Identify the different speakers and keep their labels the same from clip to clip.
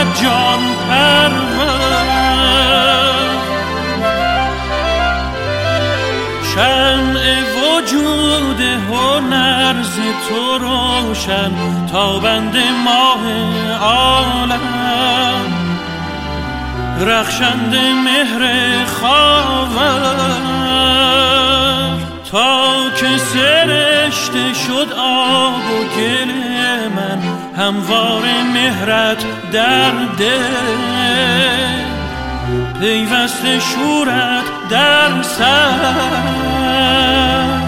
Speaker 1: جان پرور، شمع وجود هنر ز تو روشن، تابند ماه عالم، رخشند مهر خاور، تا که سرشته شد آب و گل من، هموار مهرت در دل، پیوسته شورت در سر.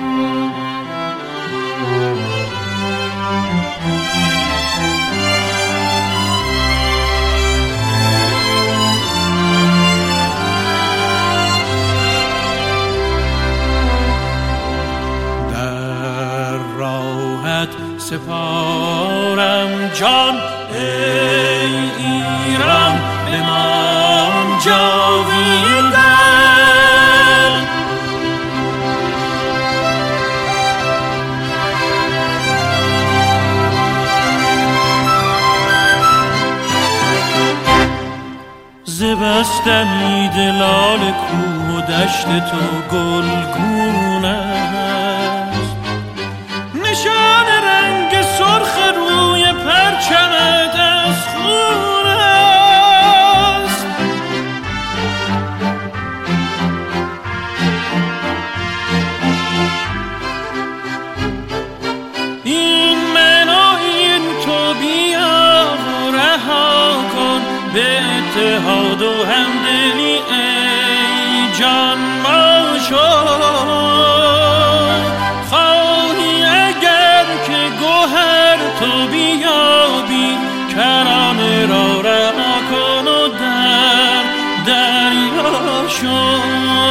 Speaker 1: سپارم جان ای ایران، بمان جاویدان. ز بستنی دلال کوه و دشت تو گلگون است، نشان رنگ سرخ روی پرچمت از خون است. این من و این تو، بیا و رها کن به اتحاد و همدلی ای جان ما شد. خواهی اگر که گوهر تو بیابی، کرانه را رها کن و در دریا شو.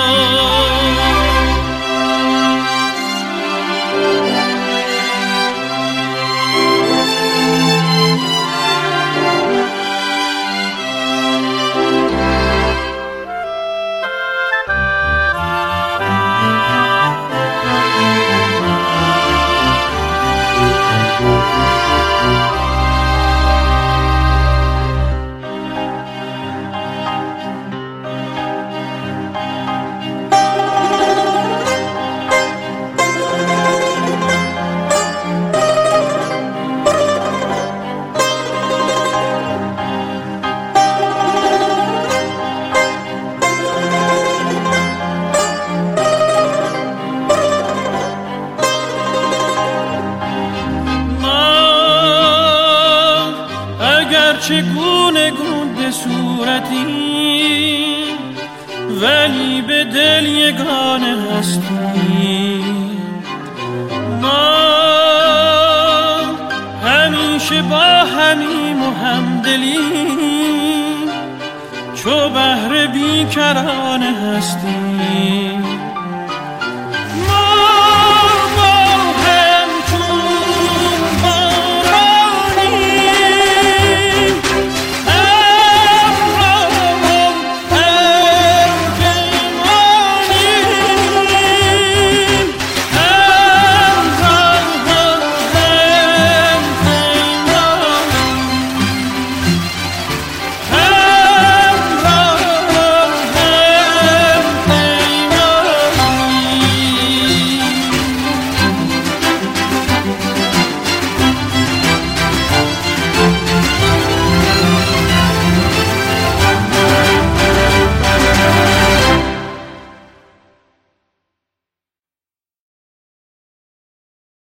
Speaker 1: چگونه گون به صورتی، ولی به دل یگانه هستی. ما همیشه با همیم و همدلیم، چو بحر بیکرانه هستیم.